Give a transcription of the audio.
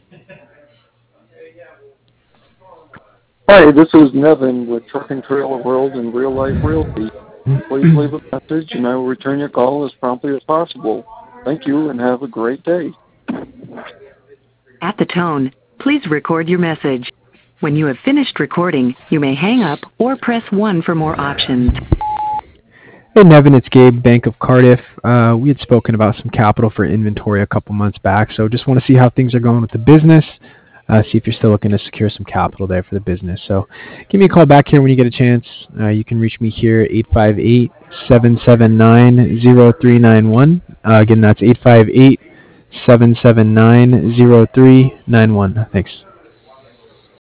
Hi, this is Nevin with Truck and Trailer World and Real Life Realty. Please leave a message and I will return your call as promptly as possible. Thank you and have a great day. At the tone, please record your message. When you have finished recording, you may hang up or press 1 for more options. Hey Nevin, it's Gabe, Bank of Cardiff. We had spoken about some capital for inventory a couple months back, so just want to see how things are going with the business, see if you're still looking to secure some capital there for the business. So give me a call back here when you get a chance. You can reach me here, 858-779-0391. Again, that's 858-779-0391. Thanks.